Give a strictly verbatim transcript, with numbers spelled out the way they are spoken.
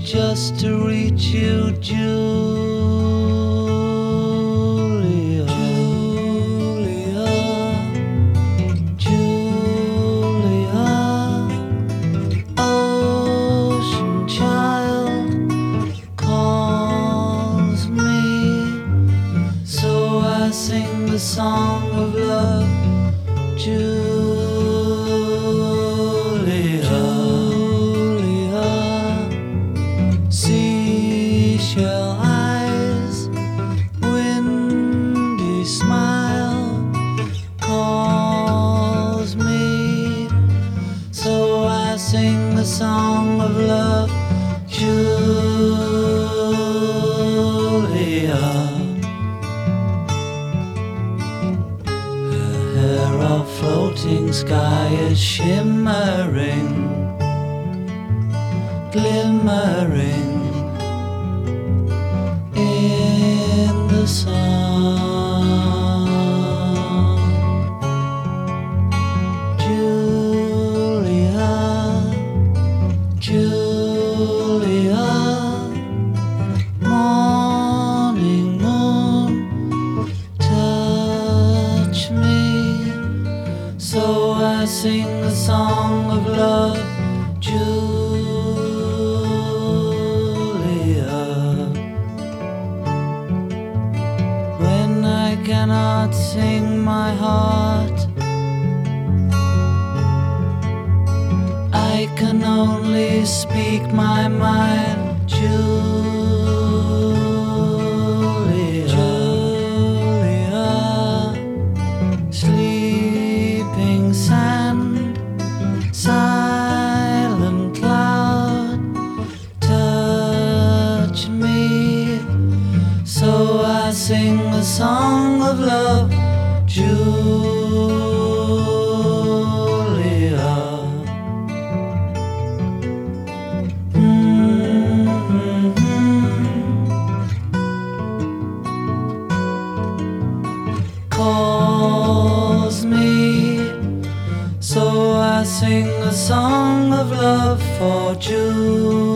just to reach you, Julia, Julia, Julia, ocean child calls me, so I sing the song of love, Julia. Seashell eyes, windy smile calls me, so I sing the song of love, Julia. Her hair of floating sky is shimmering, glimmering in the sun. Julia, Julia, morning moon, touch me, so I sing the song of love, Julia. I cannot sing my heart, I can only speak my mind, Julia, Julia, sleeping sand, silent cloud, touch me, so I sing the song of love, Julia. Mm-hmm. Calls me, so I sing the song of love for Julia.